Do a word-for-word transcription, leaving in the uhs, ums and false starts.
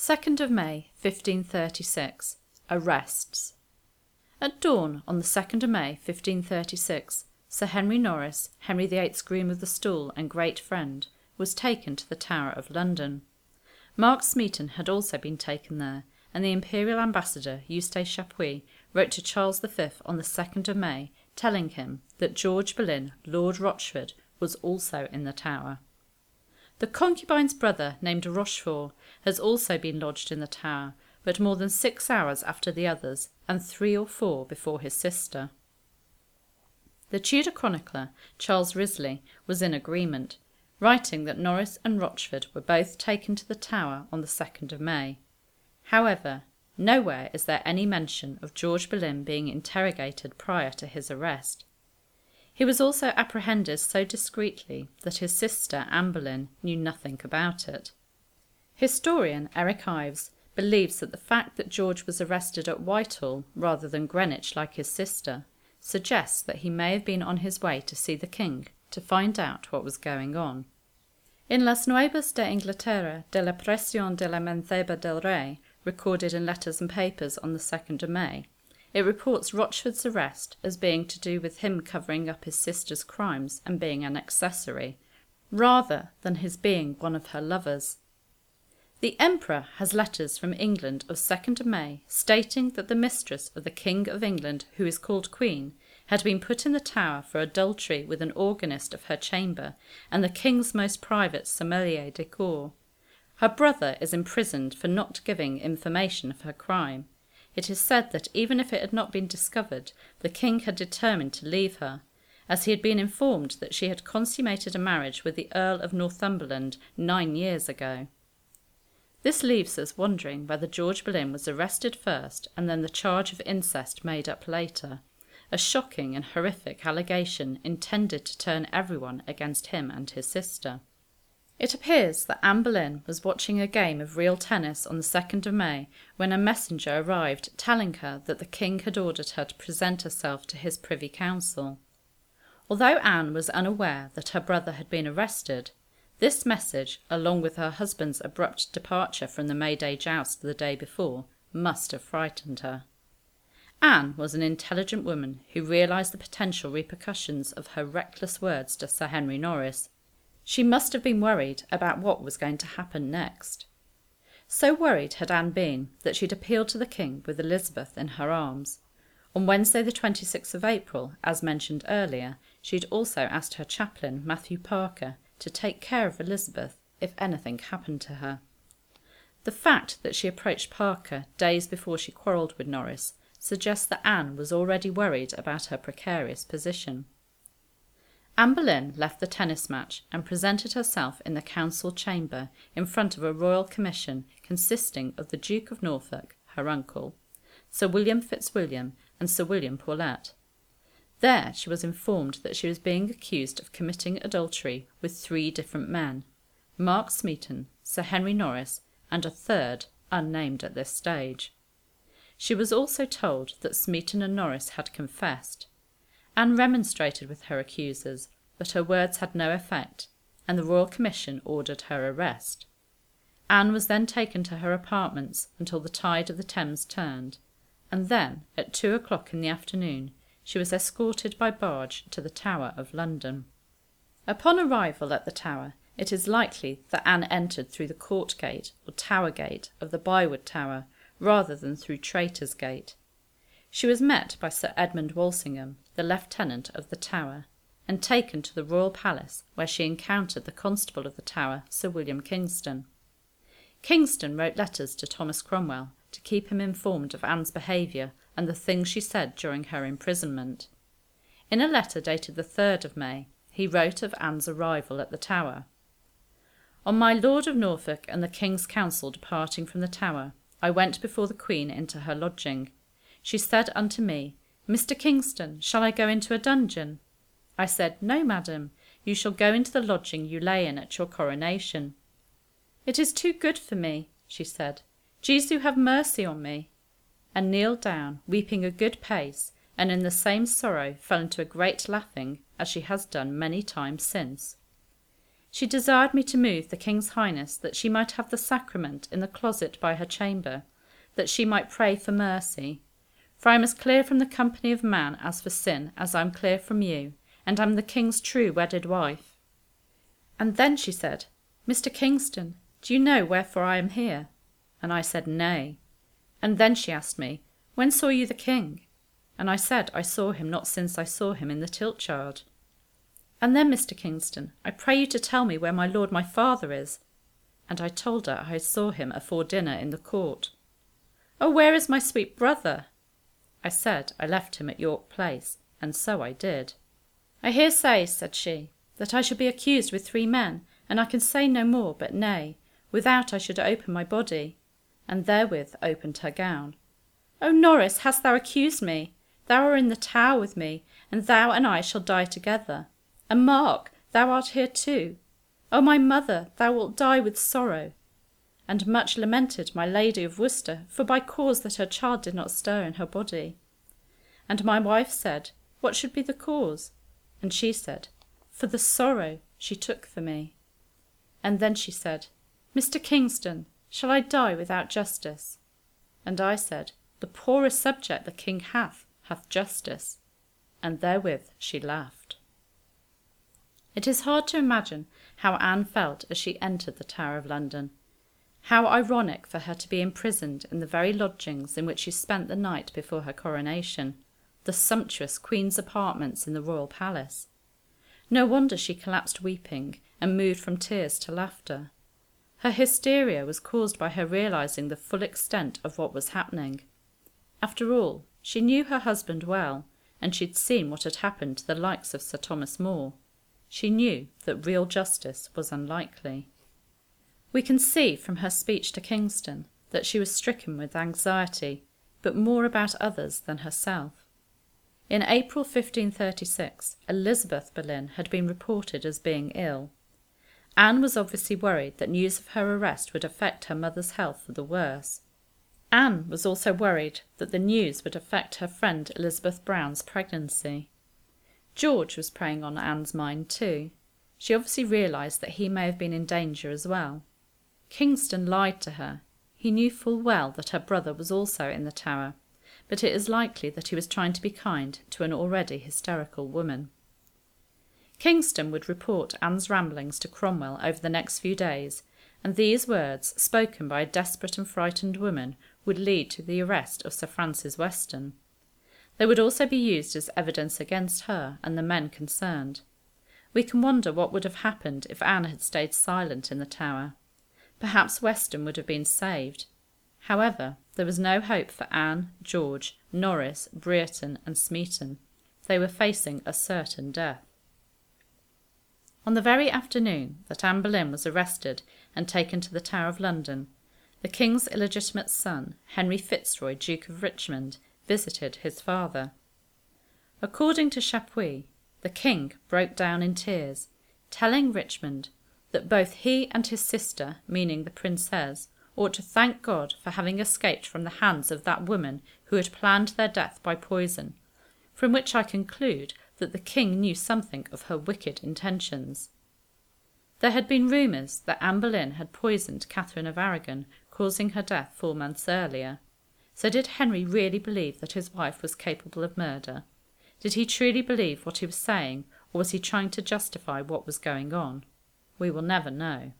second of May, fifteen thirty-six. Arrests. At dawn on the second of May, fifteen thirty-six, Sir Henry Norris, Henry the Eighth's groom of the stool and great friend, was taken to the Tower of London. Mark Smeaton had also been taken there, and the Imperial Ambassador, Eustace Chapuis, wrote to Charles the Fifth on the second of May, telling him that George Boleyn, Lord Rochford, was also in the Tower. The concubine's brother, named Rochefort, has also been lodged in the Tower, but more than six hours after the others, and three or four before his sister. The Tudor chronicler, Charles Risley, was in agreement, writing that Norris and Rochford were both taken to the Tower on the second of May. However, nowhere is there any mention of George Boleyn being interrogated prior to his arrest. He was also apprehended so discreetly that his sister Anne Boleyn knew nothing about it. Historian Eric Ives believes that the fact that George was arrested at Whitehall rather than Greenwich like his sister suggests that he may have been on his way to see the king to find out what was going on. In Las Nuevas de Inglaterra de la Presión de la Menceba del Rey, recorded in Letters and Papers on the second of May, it reports Rochford's arrest as being to do with him covering up his sister's crimes and being an accessory, rather than his being one of her lovers. The Emperor has letters from England of second of May stating that the mistress of the King of England, who is called Queen, had been put in the Tower for adultery with an organist of her chamber and the King's most private sommelier de cour. Her brother is imprisoned for not giving information of her crime. It is said that even if it had not been discovered, the King had determined to leave her, as he had been informed that she had consummated a marriage with the Earl of Northumberland nine years ago. This leaves us wondering whether George Boleyn was arrested first and then the charge of incest made up later, a shocking and horrific allegation intended to turn everyone against him and his sister. It appears that Anne Boleyn was watching a game of real tennis on the second of May when a messenger arrived telling her that the king had ordered her to present herself to his privy council. Although Anne was unaware that her brother had been arrested, this message, along with her husband's abrupt departure from the May Day joust the day before, must have frightened her. Anne was an intelligent woman who realised the potential repercussions of her reckless words to Sir Henry Norris. She must have been worried about what was going to happen next. So worried had Anne been that she'd appealed to the king with Elizabeth in her arms. On Wednesday the twenty-sixth of April, as mentioned earlier, she'd also asked her chaplain, Matthew Parker, to take care of Elizabeth if anything happened to her. The fact that she approached Parker days before she quarrelled with Norris suggests that Anne was already worried about her precarious position. Anne Boleyn left the tennis match and presented herself in the council chamber in front of a royal commission consisting of the Duke of Norfolk, her uncle, Sir William Fitzwilliam and Sir William Paulet. There she was informed that she was being accused of committing adultery with three different men, Mark Smeaton, Sir Henry Norris, and a third, unnamed at this stage. She was also told that Smeaton and Norris had confessed. Anne remonstrated with her accusers, but her words had no effect, and the Royal Commission ordered her arrest. Anne was then taken to her apartments until the tide of the Thames turned, and then, at two o'clock in the afternoon, she was escorted by barge to the Tower of London. Upon arrival at the Tower, it is likely that Anne entered through the Court Gate or Tower Gate of the Byward Tower, rather than through Traitor's Gate. She was met by Sir Edmund Walsingham, the Lieutenant of the Tower, and taken to the Royal Palace, where she encountered the Constable of the Tower, Sir William Kingston. Kingston wrote letters to Thomas Cromwell to keep him informed of Anne's behaviour and the things she said during her imprisonment. In a letter dated the third of May, he wrote of Anne's arrival at the Tower. On my Lord of Norfolk and the King's Council departing from the Tower, I went before the Queen into her lodging. She said unto me, Mister Kingston, shall I go into a dungeon? I said, No, madam, you shall go into the lodging you lay in at your coronation. It is too good for me, she said. Jesu have mercy on me, and kneeled down, weeping a good pace, and in the same sorrow fell into a great laughing, as she has done many times since. She desired me to move the King's Highness that she might have the sacrament in the closet by her chamber, that she might pray for mercy. For I am as clear from the company of man as for sin, as I am clear from you, and am the King's true wedded wife. And then she said, Mister Kingston, do you know wherefore I am here? And I said, Nay. And then she asked me, When saw you the King? And I said, I saw him not since I saw him in the tilt-yard. And then, Mister Kingston, I pray you to tell me where my lord my father is. And I told her I saw him afore dinner in the court. Oh, where is my sweet brother? I said I left him at York Place, and so I did. I hear say, said she, that I should be accused with three men, and I can say no more but nay, without I should open my body. And therewith opened her gown. O Norris, hast thou accused me? Thou art in the Tower with me, and thou and I shall die together. And Mark, thou art here too. O my mother, thou wilt die with sorrow. And much lamented my Lady of Worcester, for by cause that her child did not stir in her body. And my wife said, What should be the cause? And she said, For the sorrow she took for me. And then she said, Mister Kingston, shall I die without justice? And I said, The poorest subject the king hath, hath justice. And therewith she laughed. It is hard to imagine how Anne felt as she entered the Tower of London. How ironic for her to be imprisoned in the very lodgings in which she spent the night before her coronation, the sumptuous Queen's apartments in the royal palace. No wonder she collapsed weeping and moved from tears to laughter. Her hysteria was caused by her realizing the full extent of what was happening. After all, she knew her husband well, and she'd seen what had happened to the likes of Sir Thomas More. She knew that real justice was unlikely. We can see from her speech to Kingston that she was stricken with anxiety, but more about others than herself. In April fifteen thirty-six, Elizabeth Boleyn had been reported as being ill. Anne was obviously worried that news of her arrest would affect her mother's health for the worse. Anne was also worried that the news would affect her friend Elizabeth Brown's pregnancy. George was preying on Anne's mind too. She obviously realised that he may have been in danger as well. Kingston lied to her. He knew full well that her brother was also in the Tower, but it is likely that he was trying to be kind to an already hysterical woman. Kingston would report Anne's ramblings to Cromwell over the next few days, and these words, spoken by a desperate and frightened woman, would lead to the arrest of Sir Francis Weston. They would also be used as evidence against her and the men concerned. We can wonder what would have happened if Anne had stayed silent in the Tower. Perhaps Weston would have been saved. However, there was no hope for Anne, George, Norris, Brereton and Smeaton. They were facing a certain death. On the very afternoon that Anne Boleyn was arrested and taken to the Tower of London, the King's illegitimate son, Henry Fitzroy, Duke of Richmond, visited his father. According to Chapuis, the King broke down in tears, telling Richmond that both he and his sister, meaning the Princess, ought to thank God for having escaped from the hands of that woman who had planned their death by poison, from which I conclude that the King knew something of her wicked intentions. There had been rumours that Anne Boleyn had poisoned Catherine of Aragon, causing her death four months earlier. So did Henry really believe that his wife was capable of murder? Did he truly believe what he was saying, or was he trying to justify what was going on? We will never know.